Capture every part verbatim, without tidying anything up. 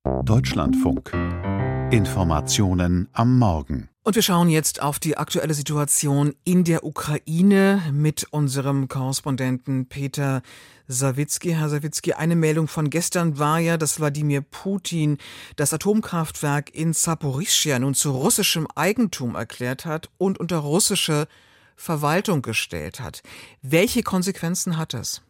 Deutschlandfunk. Informationen am Morgen. Und wir schauen jetzt auf die aktuelle Situation in der Ukraine mit unserem Korrespondenten Peter Sawicki. Herr Sawicki, eine Meldung von gestern war ja, dass Wladimir Putin das Atomkraftwerk in Saporischschja nun zu russischem Eigentum erklärt hat und unter russische Verwaltung gestellt hat. Welche Konsequenzen hat das?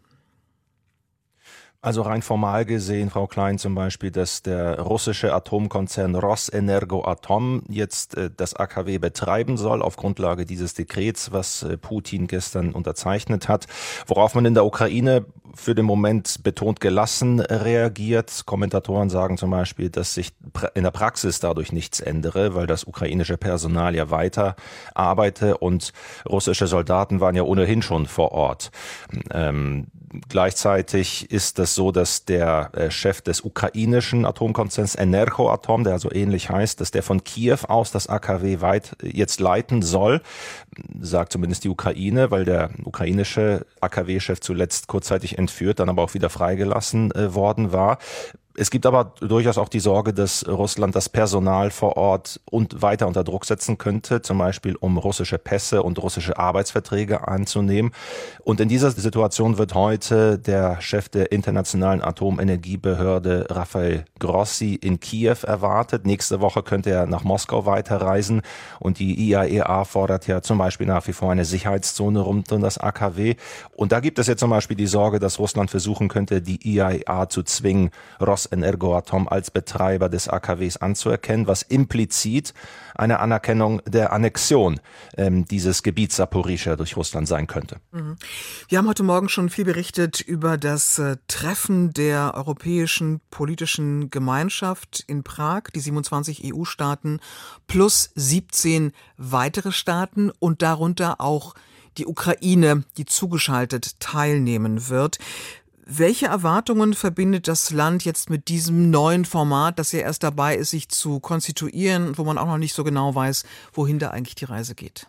Also rein formal gesehen, Frau Klein, zum Beispiel, dass der russische Atomkonzern Rosenergoatom jetzt äh, das A K W betreiben soll auf Grundlage dieses Dekrets, was äh, Putin gestern unterzeichnet hat, worauf man in der Ukraine für den Moment betont gelassen reagiert. Kommentatoren sagen zum Beispiel, dass sich in der Praxis dadurch nichts ändere, weil das ukrainische Personal ja weiter arbeite und russische Soldaten waren ja ohnehin schon vor Ort. Ähm, gleichzeitig ist das so, dass der äh, Chef des ukrainischen Atomkonzerns Energoatom, der so ähnlich heißt, dass der von Kiew aus das A K W weit jetzt leiten soll, sagt zumindest die Ukraine, weil der ukrainische A K W-Chef zuletzt kurzzeitig entführt, dann aber auch wieder freigelassen äh, worden war. Es gibt aber durchaus auch die Sorge, dass Russland das Personal vor Ort und weiter unter Druck setzen könnte, zum Beispiel um russische Pässe und russische Arbeitsverträge anzunehmen. Und in dieser Situation wird heute der Chef der Internationalen Atomenergiebehörde Rafael Grossi in Kiew erwartet. Nächste Woche könnte er nach Moskau weiterreisen und die I A E A fordert ja zum Beispiel nach wie vor eine Sicherheitszone rund um das A K W. Und da gibt es jetzt zum Beispiel die Sorge, dass Russland versuchen könnte, die I A E A zu zwingen, Rosenergoatom als Betreiber des A K Ws anzuerkennen, was implizit eine Anerkennung der Annexion ähm, dieses Gebiets Saporischschja durch Russland sein könnte. Mhm. Wir haben heute Morgen schon viel berichtet über das äh, Treffen der Europäischen Politischen Gemeinschaft in Prag, die siebenundzwanzig E U-Staaten plus siebzehn weitere Staaten und darunter auch die Ukraine, die zugeschaltet teilnehmen wird. Welche Erwartungen verbindet das Land jetzt mit diesem neuen Format, das ja erst dabei ist, sich zu konstituieren, wo man auch noch nicht so genau weiß, wohin da eigentlich die Reise geht?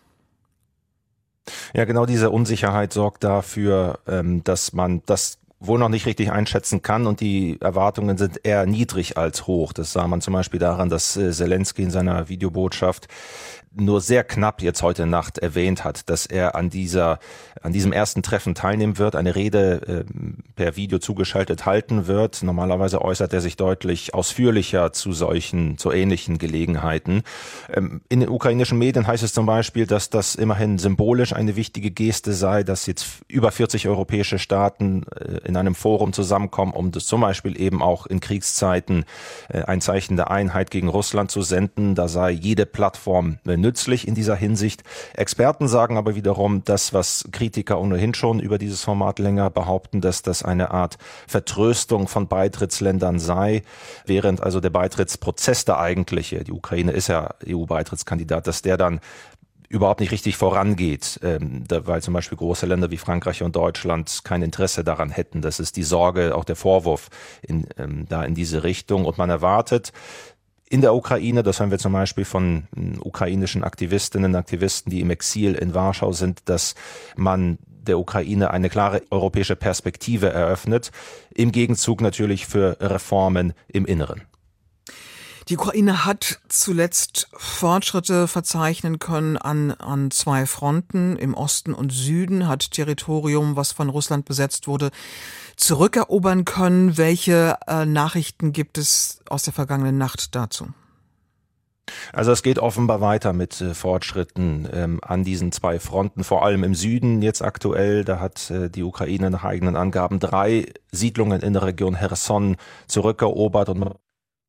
Ja, genau diese Unsicherheit sorgt dafür, dass man das wohl noch nicht richtig einschätzen kann und die Erwartungen sind eher niedrig als hoch. Das sah man zum Beispiel daran, dass Zelensky in seiner Videobotschaft nur sehr knapp jetzt heute Nacht erwähnt hat, dass er an dieser, an diesem ersten Treffen teilnehmen wird, eine Rede äh, per Video zugeschaltet halten wird. Normalerweise äußert er sich deutlich ausführlicher zu solchen, zu ähnlichen Gelegenheiten. Ähm, in den ukrainischen Medien heißt es zum Beispiel, dass das immerhin symbolisch eine wichtige Geste sei, dass jetzt über vierzig europäische Staaten äh, in einem Forum zusammenkommen, um das zum Beispiel eben auch in Kriegszeiten äh, ein Zeichen der Einheit gegen Russland zu senden. Da sei jede Plattform äh, nützlich in dieser Hinsicht. Experten sagen aber wiederum, das, was Kritiker ohnehin schon über dieses Format länger behaupten, dass das eine Art Vertröstung von Beitrittsländern sei, während also der Beitrittsprozess, der eigentliche, die Ukraine ist ja E U-Beitrittskandidat, dass der dann überhaupt nicht richtig vorangeht, ähm, da, weil zum Beispiel große Länder wie Frankreich und Deutschland kein Interesse daran hätten. Das ist die Sorge, auch der Vorwurf in, ähm, da in diese Richtung. Und man erwartet, in der Ukraine, das hören wir zum Beispiel von ukrainischen Aktivistinnen und Aktivisten, die im Exil in Warschau sind, dass man der Ukraine eine klare europäische Perspektive eröffnet, im Gegenzug natürlich für Reformen im Inneren. Die Ukraine hat zuletzt Fortschritte verzeichnen können an, an zwei Fronten, im Osten und Süden, hat Territorium, was von Russland besetzt wurde, zurückerobern können. Welche äh, Nachrichten gibt es aus der vergangenen Nacht dazu? Also es geht offenbar weiter mit äh, Fortschritten ähm, an diesen zwei Fronten, vor allem im Süden jetzt aktuell. Da hat äh, die Ukraine nach eigenen Angaben drei Siedlungen in der Region Cherson zurückerobert und man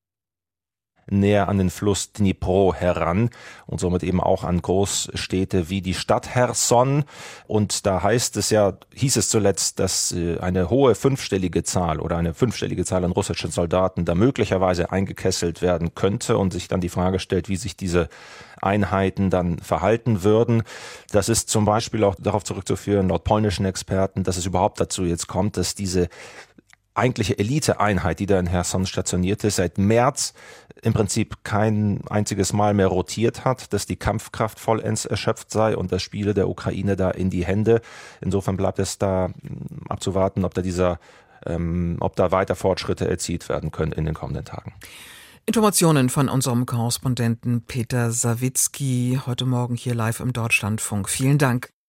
näher an den Fluss Dnipro heran und somit eben auch an Großstädte wie die Stadt Cherson. Und da heißt es ja, hieß es zuletzt, dass eine hohe fünfstellige Zahl oder eine fünfstellige Zahl an russischen Soldaten da möglicherweise eingekesselt werden könnte und sich dann die Frage stellt, wie sich diese Einheiten dann verhalten würden. Das ist zum Beispiel auch darauf zurückzuführen, laut polnischen Experten, dass es überhaupt dazu jetzt kommt, dass diese eigentliche Eliteeinheit, die da in Cherson stationiert ist, seit März im Prinzip kein einziges Mal mehr rotiert hat, dass die Kampfkraft vollends erschöpft sei und das Spiele der Ukraine da in die Hände. Insofern bleibt es da abzuwarten, ob da dieser ähm, ob da weiter Fortschritte erzielt werden können in den kommenden Tagen. Informationen von unserem Korrespondenten Peter Sawicki heute Morgen hier live im Deutschlandfunk. Vielen Dank.